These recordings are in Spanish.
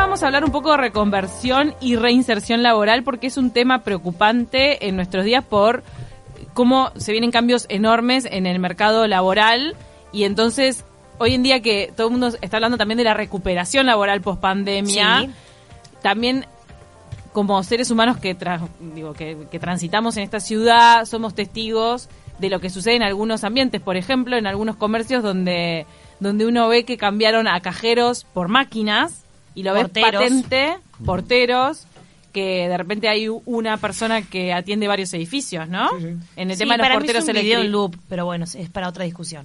vamos a hablar un poco de reconversión y reinserción laboral porque es un tema preocupante en nuestros días por cómo se vienen cambios enormes en el mercado laboral y entonces hoy en día que todo el mundo está hablando también de la recuperación laboral post-pandemia, sí. También como seres humanos que transitamos en esta ciudad somos testigos de lo que sucede en algunos ambientes, por ejemplo, en algunos comercios donde uno ve que cambiaron a cajeros por máquinas y lo ves patente, porteros, que de repente hay una persona que atiende varios edificios, ¿no? Sí, sí. En el tema de los porteros eléctricos. Un loop, pero bueno, es para otra discusión.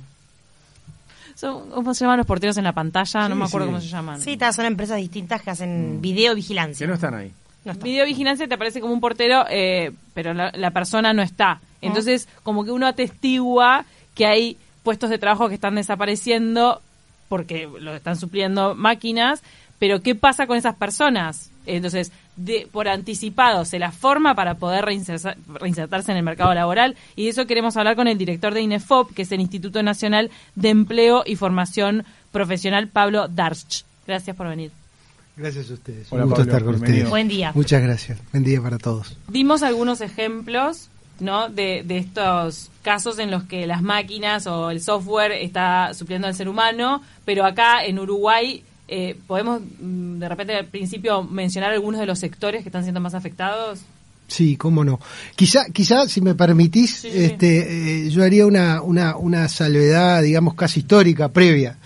¿Cómo se llaman los porteros en la pantalla? Sí, no me acuerdo cómo se llaman. Sí, son empresas distintas que hacen videovigilancia. Que no están ahí. Videovigilancia te aparece como un portero, pero la persona no está. Entonces, como que uno atestigua que hay puestos de trabajo que están desapareciendo porque lo están supliendo máquinas, pero ¿qué pasa con esas personas? Entonces, por anticipado, se las forma para poder reinsertarse en el mercado laboral y de eso queremos hablar con el director de INEFOP, que es el Instituto Nacional de Empleo y Formación Profesional, Pablo Darch. Gracias por venir. Gracias a ustedes. Hola, un gusto Pablo, estar con ustedes. Buen día. Muchas gracias. Buen día para todos. Dimos algunos ejemplos, ¿no? de estos casos en los que las máquinas o el software está supliendo al ser humano, pero acá en Uruguay podemos de repente al principio mencionar algunos de los sectores que están siendo más afectados. Sí, cómo no. Quizá si me permitís, sí. Yo haría una salvedad, digamos, casi histórica, previa.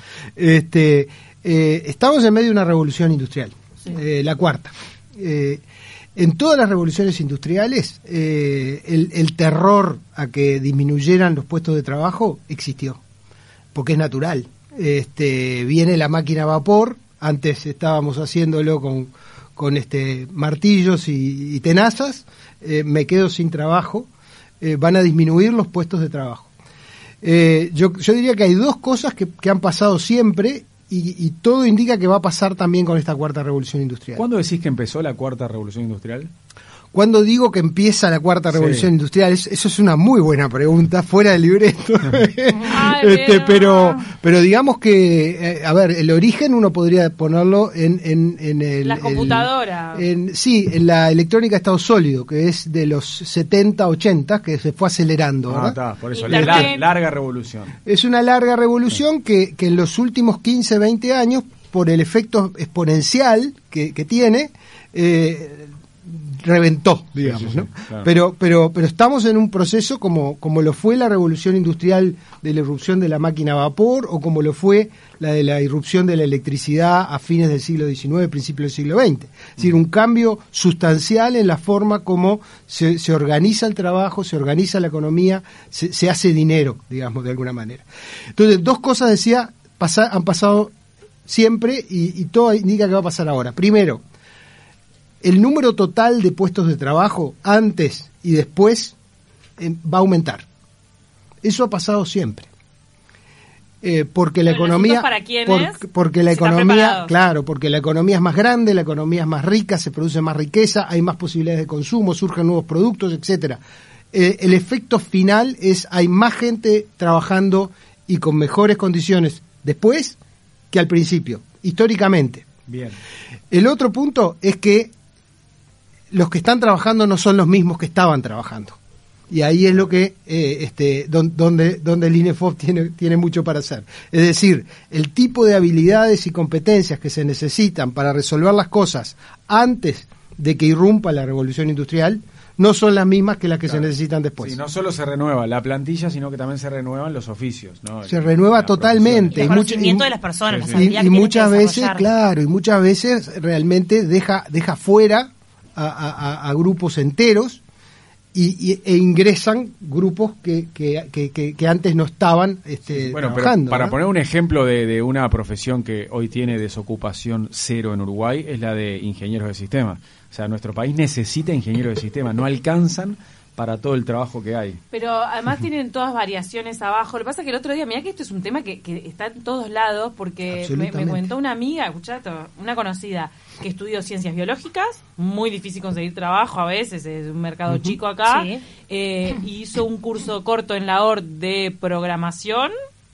Estamos en medio de una revolución industrial, sí. La cuarta. En todas las revoluciones industriales, el terror a que disminuyeran los puestos de trabajo existió, porque es natural. Viene la máquina a vapor, antes estábamos haciéndolo con martillos y tenazas, me quedo sin trabajo, van a disminuir los puestos de trabajo. Yo diría que hay dos cosas que han pasado siempre y todo indica que va a pasar también con esta cuarta revolución industrial. ¿Cuándo decís que empezó la cuarta revolución industrial? Cuando digo que empieza la cuarta revolución industrial, eso es una muy buena pregunta, fuera del libreto. Pero digamos que, el origen uno podría ponerlo en la computadora. En la electrónica de estado sólido, que es de los 70, 80, que se fue acelerando. Está, por eso, larga revolución. Es una larga revolución que en los últimos 15, 20 años, por el efecto exponencial que tiene, reventó, digamos, ¿no? Claro. Pero estamos en un proceso como lo fue la revolución industrial de la irrupción de la máquina a vapor o como lo fue la de la irrupción de la electricidad a fines del siglo XIX, principios del siglo XX. Es decir, un cambio sustancial en la forma como se organiza el trabajo, se organiza la economía, se hace dinero, digamos, de alguna manera. Entonces, dos cosas, decía, han pasado siempre y todo indica que va a pasar ahora. Primero, el número total de puestos de trabajo antes y después va a aumentar. Eso ha pasado siempre. Porque la economía, porque la economía, claro, porque la economía es más grande, la economía es más rica, se produce más riqueza, hay más posibilidades de consumo, surgen nuevos productos, etcétera. El efecto final es hay más gente trabajando y con mejores condiciones después que al principio, históricamente. Bien. El otro punto es que los que están trabajando no son los mismos que estaban trabajando. Y ahí es lo que donde el INEFOP tiene mucho para hacer. Es decir, el tipo de habilidades y competencias que se necesitan para resolver las cosas antes de que irrumpa la revolución industrial no son las mismas que las que se necesitan después. Sí, no solo se renueva la plantilla, sino que también se renuevan los oficios, ¿no? Se renueva totalmente. El conocimiento de las personas, las habilidades y muchas veces, claro, y muchas veces realmente deja fuera a grupos enteros e ingresan grupos que antes no estaban trabajando. Para poner un ejemplo de una profesión que hoy tiene desocupación cero en Uruguay, es la de ingenieros de sistemas. O sea, nuestro país necesita ingenieros de sistemas, no alcanzan para todo el trabajo que hay. Pero además tienen todas variaciones abajo. Lo que pasa es que el otro día, mirá que esto es un tema que está en todos lados, porque me comentó una amiga, escuchate, una conocida, que estudió ciencias biológicas, muy difícil conseguir trabajo a veces, es un mercado chico acá, hizo un curso corto en la ORT de programación,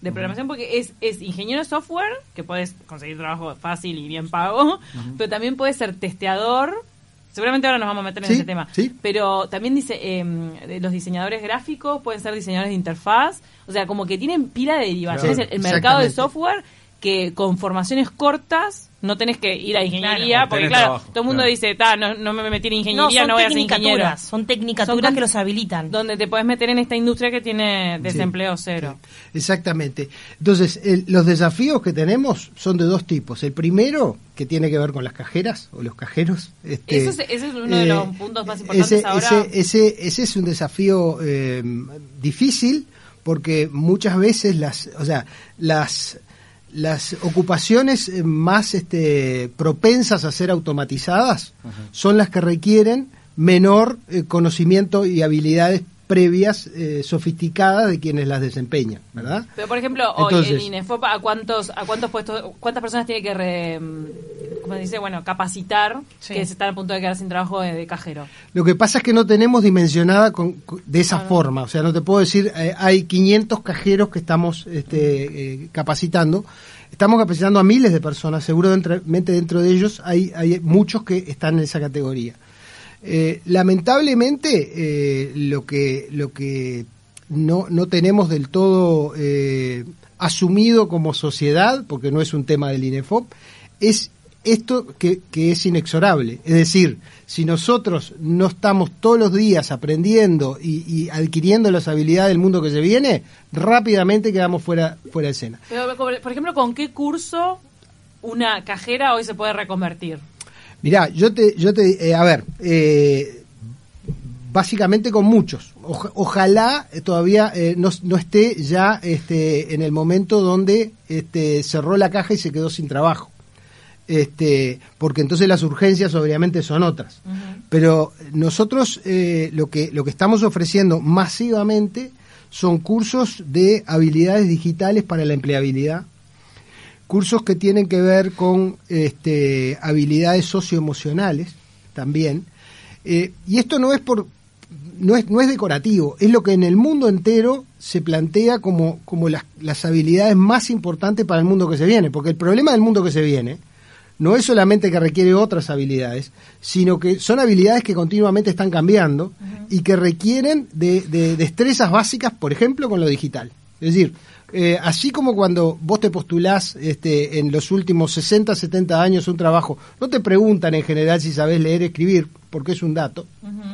de programación, porque es ingeniero de software, que puedes conseguir trabajo fácil y bien pago, pero también puedes ser testeador. Seguramente ahora nos vamos a meter en ese tema. Sí. Pero también dice, los diseñadores gráficos pueden ser diseñadores de interfaz. O sea, como que tienen pila de derivaciones. Claro, el mercado de software que con formaciones cortas no tenés que ir a ingeniería, porque claro, todo el mundo dice, no me metí en ingeniería, no voy a ser ingeniero. Son tecnicaturas que los habilitan. Donde te puedes meter en esta industria que tiene desempleo cero. Sí, exactamente. Entonces, los desafíos que tenemos son de dos tipos. El primero, que tiene que ver con las cajeras o los cajeros. Ese es uno de los puntos más importantes ahora. Ese es un desafío difícil, porque muchas veces las ocupaciones más propensas a ser automatizadas son las que requieren menor conocimiento y habilidades previas sofisticadas de quienes las desempeñan, ¿verdad? Pero por ejemplo, hoy en INEFOP, ¿a cuántos puestos, cuántas personas tiene que capacitar que se están a punto de quedar sin trabajo de cajero? Lo que pasa es que no tenemos dimensionada de esa forma, o sea, no te puedo decir, hay 500 cajeros que estamos capacitando. Estamos capacitando a miles de personas, seguramente dentro de ellos hay muchos que están en esa categoría. Lamentablemente, lo que no tenemos del todo asumido como sociedad, porque no es un tema del INEFOP, es esto que es inexorable. Es decir, si nosotros no estamos todos los días aprendiendo y adquiriendo las habilidades del mundo que se viene, rápidamente quedamos fuera de escena. Pero, por ejemplo, ¿con qué curso una cajera hoy se puede reconvertir? Mirá, básicamente con muchos. Ojalá todavía no esté ya en el momento donde cerró la caja y se quedó sin trabajo. Porque entonces las urgencias obviamente son otras. Pero nosotros lo que estamos ofreciendo masivamente son cursos de habilidades digitales para la empleabilidad, cursos que tienen que ver con habilidades socioemocionales también, y esto no es decorativo, es lo que en el mundo entero se plantea como las habilidades más importantes para el mundo que se viene, porque el problema del mundo que se viene no es solamente que requiere otras habilidades, sino que son habilidades que continuamente están cambiando y que requieren de destrezas básicas, por ejemplo, con lo digital. Es decir, así como cuando vos te postulás en los últimos 60, 70 años un trabajo, no te preguntan en general si sabés leer y escribir, porque es un dato.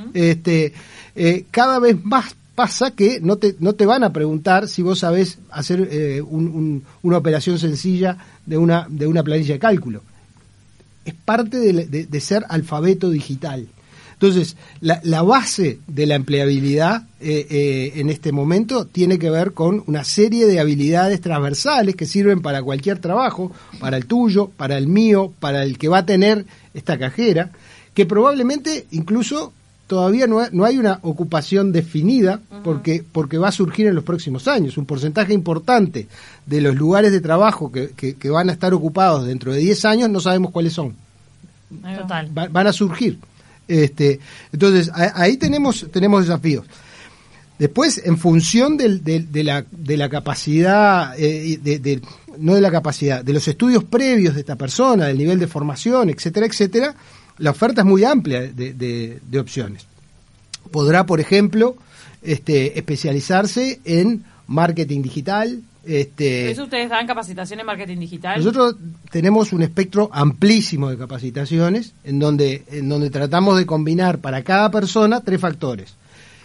Cada vez más pasa que no te van a preguntar si vos sabés hacer una operación sencilla de una planilla de cálculo. Es parte de ser alfabeto digital. Entonces, la base de la empleabilidad en este momento tiene que ver con una serie de habilidades transversales que sirven para cualquier trabajo, para el tuyo, para el mío, para el que va a tener esta cajera, que probablemente incluso todavía no hay una ocupación definida porque va a surgir en los próximos años. Un porcentaje importante de los lugares de trabajo que van a estar ocupados dentro de 10 años no sabemos cuáles son. Total. Van a surgir. Entonces, ahí tenemos desafíos. Después, en función de la capacidad, no de la capacidad, de los estudios previos de esta persona, del nivel de formación, etcétera, etcétera, la oferta es muy amplia de opciones. Podrá, por ejemplo, especializarse en marketing digital. ¿Eso ustedes dan capacitación en marketing digital? Nosotros tenemos un espectro amplísimo de capacitaciones en donde tratamos de combinar para cada persona 3 factores.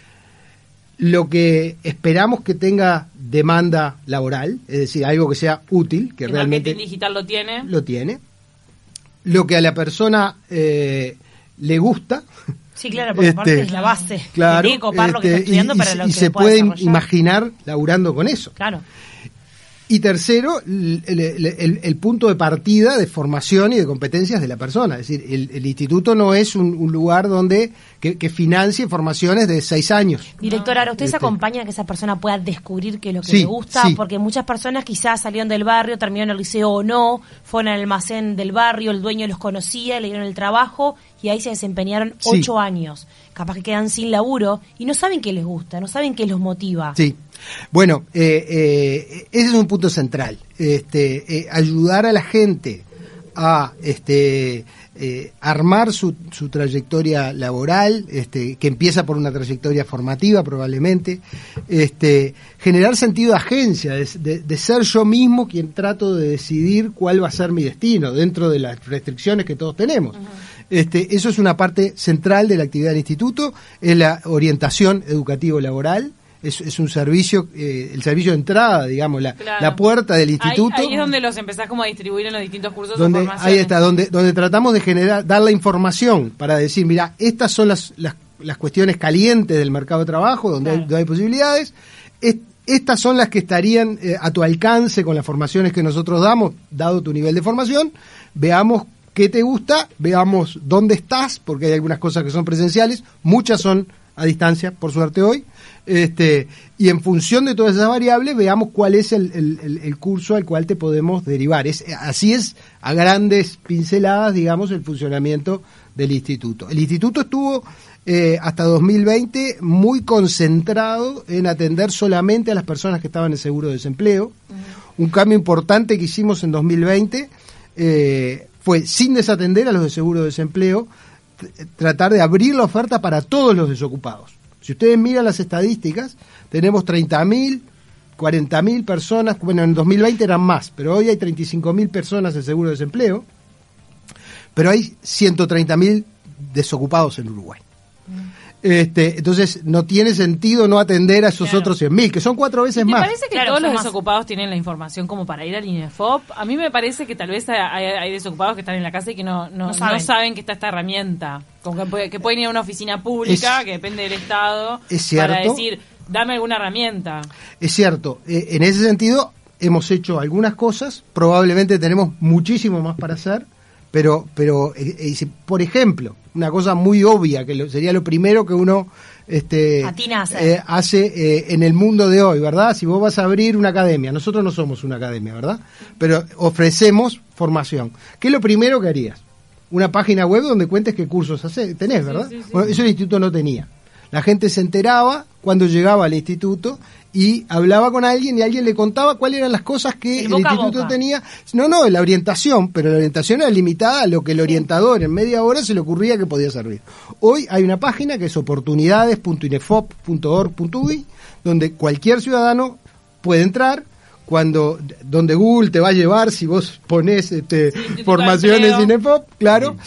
Lo que esperamos que tenga demanda laboral, es decir, algo que sea útil, que realmente... ¿El marketing digital lo tiene? Lo tiene. Lo que a la persona le gusta. Sí, claro, porque aparte es la base. Claro, tiene que copar lo que está estudiando para lo que se puede imaginar laburando con eso. Claro. Y tercero, el punto de partida de formación y de competencias de la persona. Es decir, el instituto no es un lugar donde que financie formaciones de 6 años. Directora, ¿ahora usted se acompaña a que esa persona pueda descubrir qué es lo que le gusta? Sí. Porque muchas personas quizás salieron del barrio, terminaron el liceo o no, fueron al almacén del barrio, el dueño los conocía, le dieron el trabajo y ahí se desempeñaron 8 años. Capaz que quedan sin laburo y no saben qué les gusta, no saben qué los motiva. Sí, Bueno, ese es un punto central. Ayudar a la gente a armar su trayectoria laboral, que empieza por una trayectoria formativa probablemente, generar sentido de agencia, de ser yo mismo quien trato de decidir cuál va a ser mi destino dentro de las restricciones que todos tenemos. Uh-huh. Eso es una parte central de la actividad del instituto, es la orientación educativo-laboral. Es un servicio, el servicio de entrada, digamos, la puerta del instituto. Ahí es donde los empezás como a distribuir en los distintos cursos o formaciones. Ahí está, donde tratamos de dar la información para decir, mira, estas son las cuestiones calientes del mercado de trabajo, donde hay posibilidades. Estas son las que estarían a tu alcance con las formaciones que nosotros damos, dado tu nivel de formación. Veamos qué te gusta, veamos dónde estás, porque hay algunas cosas que son presenciales, muchas son a distancia, por suerte hoy. Y en función de todas esas variables veamos cuál es el curso al cual te podemos derivar. Así es, a grandes pinceladas, digamos, el funcionamiento del instituto. El instituto estuvo hasta 2020 muy concentrado en atender solamente a las personas que estaban en seguro de desempleo. Uh-huh. Un cambio importante que hicimos en 2020 fue, sin desatender a los de seguro de desempleo, tratar de abrir la oferta para todos los desocupados. Si ustedes miran las estadísticas, tenemos 30.000, 40.000 personas, bueno, en 2020 eran más, pero hoy hay 35.000 personas en seguro de desempleo, pero hay 130.000 desocupados en Uruguay. Entonces, no tiene sentido no atender a esos otros 100.000, que son 4 veces más. ¿Te parece que todos los desocupados tienen la información como para ir al INEFOP? A mí me parece que tal vez hay desocupados que están en la casa y que no saben que está esta herramienta. Como que pueden ir a una oficina pública, que depende del Estado, para decir, dame alguna herramienta. Es cierto. En ese sentido, hemos hecho algunas cosas, probablemente tenemos muchísimo más para hacer, pero por ejemplo, una cosa muy obvia, que sería lo primero que uno hace en el mundo de hoy, ¿verdad? Si vos vas a abrir una academia, nosotros no somos una academia, ¿verdad? Pero ofrecemos formación. ¿Qué es lo primero que harías? Una página web donde cuentes qué cursos tenés, ¿verdad? Sí. Bueno, eso el instituto no tenía. La gente se enteraba cuando llegaba al instituto y hablaba con alguien y alguien le contaba cuáles eran las cosas que el instituto tenía. No, la orientación, pero la orientación era limitada a lo que el orientador en media hora se le ocurría que podía servir. Hoy hay una página que es oportunidades.inefop.org.uy, donde cualquier ciudadano puede entrar, donde Google te va a llevar si vos ponés formaciones INEFOP, claro,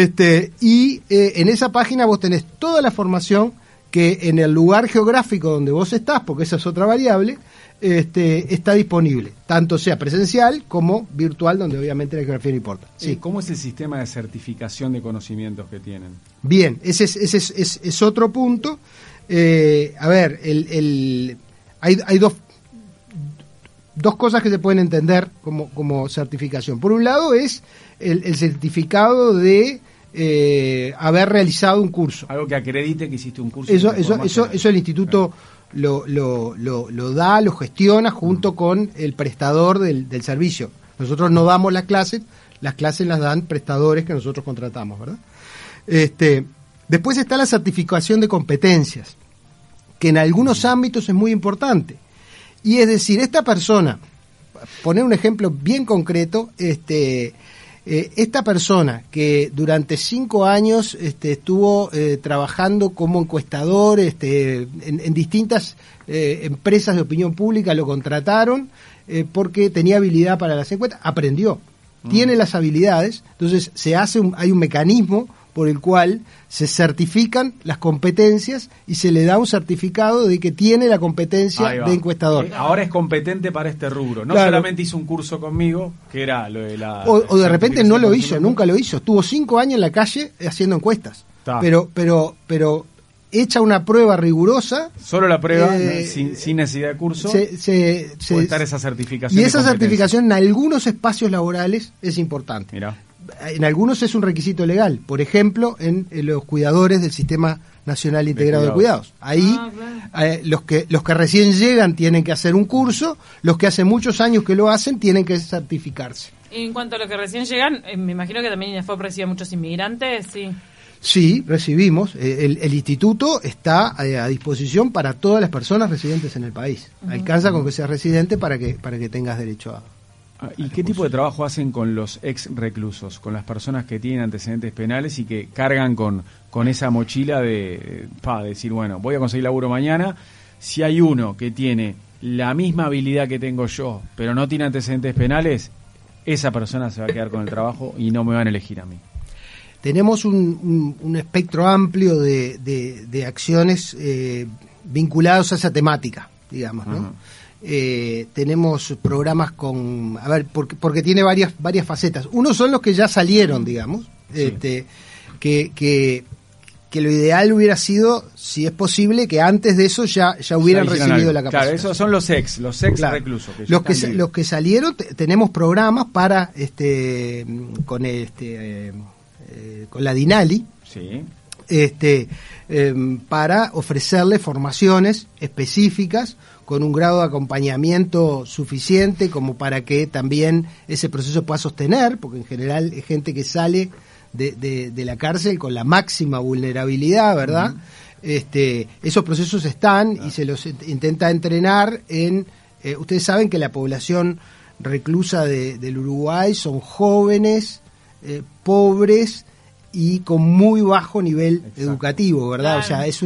y en esa página vos tenés toda la formación que en el lugar geográfico donde vos estás, porque esa es otra variable, está disponible, tanto sea presencial como virtual, donde obviamente la geografía no importa. Sí. ¿Cómo es el sistema de certificación de conocimientos que tienen? Bien, ese es otro punto. A ver, hay dos cosas que se pueden entender como certificación. Por un lado es el certificado de haber realizado un curso. Algo que acredite que hiciste un curso. Eso el instituto lo da, lo gestiona junto con el prestador del servicio. Nosotros no damos las clases las dan prestadores que nosotros contratamos, ¿verdad? Después está la certificación de competencias, que en algunos ámbitos es muy importante. Y es decir, esta persona, poner un ejemplo bien concreto, esta persona que durante 5 años estuvo trabajando como encuestador en distintas empresas de opinión pública, lo contrataron porque tenía habilidad para las encuestas, aprendió, tiene las habilidades, entonces hay un mecanismo por el cual se certifican las competencias y se le da un certificado de que tiene la competencia de encuestador. Ahora es competente para este rubro. No solamente hizo un curso conmigo, que era lo de la... O de repente no lo hizo, nunca lo hizo. Estuvo 5 años en la calle haciendo encuestas. Pero hecha una prueba rigurosa. Solo la prueba, sin necesidad de curso, puede estar esa certificación. Y esa certificación en algunos espacios laborales es importante. Mirá. En algunos es un requisito legal, por ejemplo, en los cuidadores del Sistema Nacional Integrado de Cuidados. Ahí los que recién llegan tienen que hacer un curso, los que hace muchos años que lo hacen tienen que certificarse. En cuanto a los que recién llegan, me imagino que también INEFOP recibe muchos inmigrantes, sí. Sí, recibimos. El instituto está a disposición para todas las personas residentes en el país. Alcanza con que seas residente para que tengas derecho a... ¿Y qué tipo de trabajo hacen con los ex reclusos, con las personas que tienen antecedentes penales y que cargan con esa mochila de decir, bueno, voy a conseguir laburo mañana? Si hay uno que tiene la misma habilidad que tengo yo, pero no tiene antecedentes penales, esa persona se va a quedar con el trabajo y no me van a elegir a mí. Tenemos un espectro amplio de acciones vinculados a esa temática, digamos, ¿no? Uh-huh. Tenemos programas porque tiene varias facetas. Uno son los que ya salieron, digamos, sí. Que lo ideal hubiera sido, si es posible, que antes de eso ya hubieran recibido la capacitación. Claro, esos son los ex claro. Reclusos. Los que salieron, tenemos programas para con la DINALI, sí. Para ofrecerle formaciones específicas con un grado de acompañamiento suficiente como para que también ese proceso pueda sostener, porque en general es gente que sale de la cárcel con la máxima vulnerabilidad, ¿verdad? Uh-huh. Esos procesos están y se los intenta entrenar en... ustedes saben que la población reclusa del Uruguay son jóvenes, pobres y con muy bajo nivel educativo, ¿verdad? Claro. O sea, es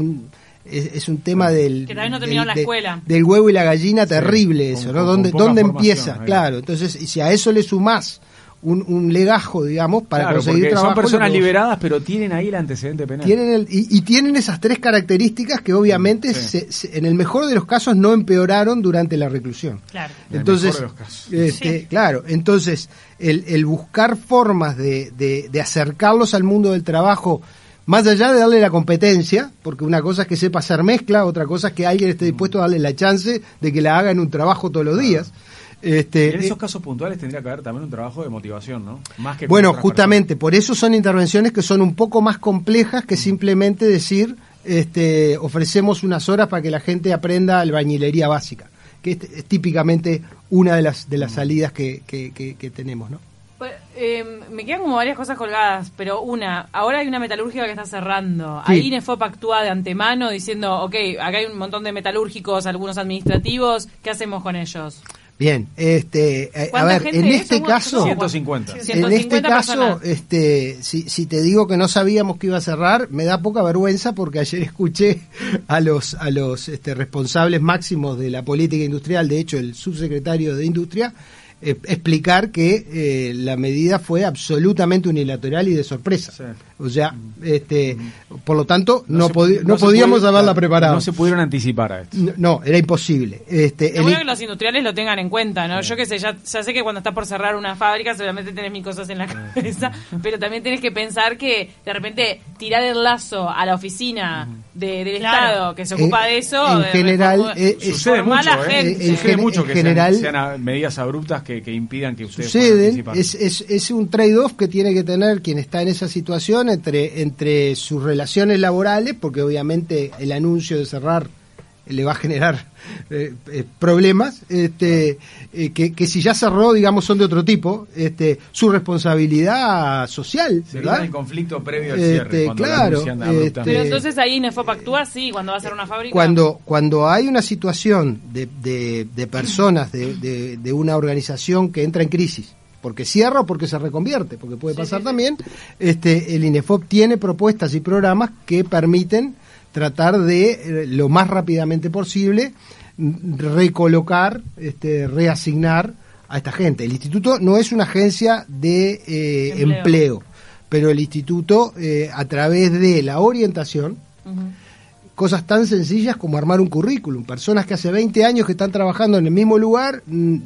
un tema del... Que también no terminó la escuela. Del huevo y la gallina, terrible eso, ¿no? ¿Dónde empieza? Claro, entonces, y si a eso le sumás un legajo, digamos, para conseguir trabajo... Son personas liberadas, pero tienen ahí el antecedente penal. Tienen esas tres características que obviamente en el mejor de los casos no empeoraron durante la reclusión. Claro. Entonces, en el mejor de los casos. Claro, entonces el buscar formas de acercarlos al mundo del trabajo, más allá de darle la competencia, porque una cosa es que sepa hacer mezcla, otra cosa es que alguien esté dispuesto a darle la chance de que la haga en un trabajo todos los días. En esos casos puntuales tendría que haber también un trabajo de motivación, ¿no? Más que bueno, justamente, por eso son intervenciones que son un poco más complejas que simplemente decir, ofrecemos unas horas para que la gente aprenda albañilería básica, que es típicamente una de las salidas que tenemos, ¿no? Me quedan como varias cosas colgadas, pero ahora hay una metalúrgica que está cerrando. Sí. Ahí INEFOP actúa de antemano diciendo, ok, acá hay un montón de metalúrgicos, algunos administrativos, ¿qué hacemos con ellos? Bien, a ver, en este caso, 150. En este caso, si te digo que no sabíamos que iba a cerrar, me da poca vergüenza porque ayer escuché a los responsables máximos de la política industrial, de hecho el subsecretario de Industria, explicar que la medida fue absolutamente unilateral y de sorpresa. Sí. O sea, por lo tanto, no podíamos haberla preparado. No se pudieron anticipar a esto. No, era imposible. Lo bueno que los industriales lo tengan en cuenta, ¿no? Sí. Yo qué sé, ya sé que cuando estás por cerrar una fábrica seguramente tenés mil cosas en la cabeza, pero también tenés que pensar que de repente tirar el lazo a la oficina del Estado que se ocupa de eso... En general... sucede mucho, sucede mucho que sean medidas abruptas que impidan que ustedes puedan participar. Es un trade-off que tiene que tener quien está en esa situación entre sus relaciones laborales, porque obviamente el anuncio de cerrar le va a generar problemas, que si ya cerró, digamos, son de otro tipo, su responsabilidad social, ¿verdad? El conflicto previo al cierre, claro, pero entonces ahí INEFOP actúa, sí, cuando va a ser una fábrica. Cuando hay una situación de personas de una organización que entra en crisis, porque cierra o porque se reconvierte, porque puede pasar también, el INEFOP tiene propuestas y programas que permiten tratar de, lo más rápidamente posible, recolocar, reasignar a esta gente. El instituto no es una agencia de empleo, pero el instituto, a través de la orientación, cosas tan sencillas como armar un currículum, personas que hace 20 años que están trabajando en el mismo lugar,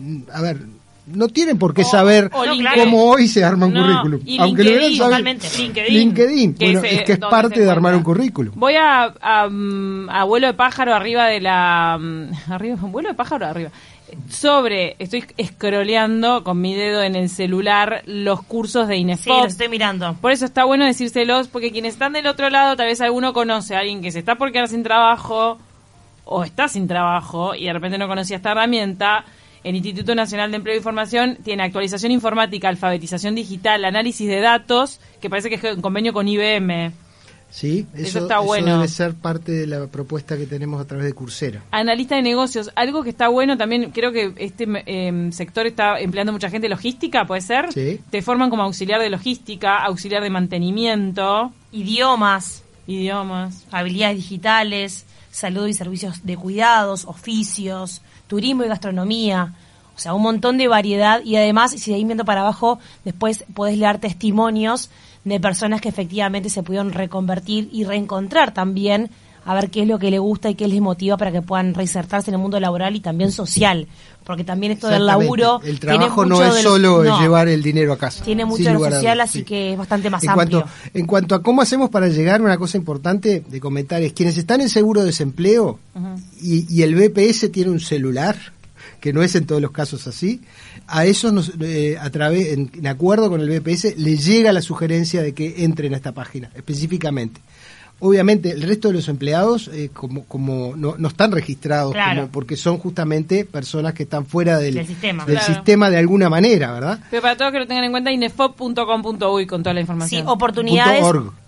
no tienen por qué saber cómo hoy se arma un currículum. Aunque lo hubieran sabido. LinkedIn. Bueno, es que es parte de armar un currículum. Voy a vuelo de pájaro arriba de la... vuelo de pájaro arriba. Estoy scrolleando con mi dedo en el celular los cursos de INEFOP. Sí, los estoy mirando. Por eso está bueno decírselos, porque quienes están del otro lado, tal vez alguno conoce a alguien que se está por quedar sin trabajo, o está sin trabajo, y de repente no conocía esta herramienta. el Instituto Nacional de Empleo y Formación tiene actualización informática, alfabetización digital, análisis de datos, que parece que es en convenio con IBM. Sí, eso está bueno. Eso debe ser parte de la propuesta que tenemos a través de Coursera. Analista de negocios, algo que está bueno también, creo que este sector está empleando mucha gente, logística, ¿puede ser? Sí. Te forman como auxiliar de logística, auxiliar de mantenimiento. Idiomas, habilidades digitales, salud y servicios de cuidados, oficios, turismo y gastronomía. O sea, un montón de variedad, y además, si de ahí viendo para abajo, después podés leer testimonios de personas que efectivamente se pudieron reconvertir y reencontrar también, a ver qué es lo que les gusta y qué les motiva para que puedan reinsertarse en el mundo laboral y también social, porque también esto del laburo... El trabajo no es solo llevar el dinero a casa. Tiene mucho de lo social, así que es bastante más amplio. En cuanto a cómo hacemos para llegar, una cosa importante de comentar es quienes están en seguro de desempleo y el BPS tiene un celular, que no es en todos los casos así, a esos en acuerdo con el BPS les llega la sugerencia de que entren a esta página específicamente. Obviamente el resto de los empleados como no están registrados, claro, porque son justamente personas que están fuera del sistema de alguna manera, ¿verdad? Pero para todos que lo tengan en cuenta, inefop.com.uy con toda la información. Sí, oportunidades.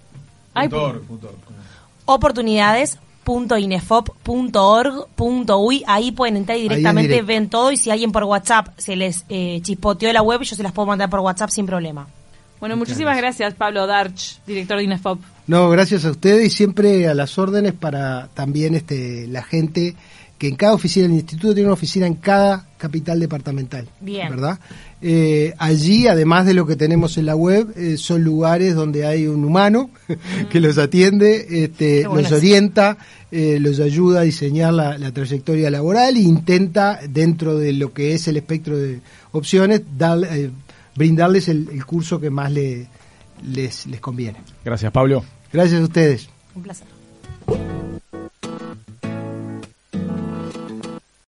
Oportunidades.inefop.org.uy, ahí pueden entrar y directamente ven todo, y si alguien por WhatsApp se les chispoteó la web, yo se las puedo mandar por WhatsApp sin problema. Bueno, muchísimas gracias, Pablo Darch, director de Inefop. No, gracias a ustedes, y siempre a las órdenes para también la gente que en cada oficina, el instituto tiene una oficina en cada capital departamental. Bien. ¿Verdad? Allí, además de lo que tenemos en la web, son lugares donde hay un humano que los atiende, los orienta, los ayuda a diseñar la trayectoria laboral e intenta, dentro de lo que es el espectro de opciones, brindarles el curso que más les conviene. Gracias, Pablo. Gracias a ustedes. Un placer.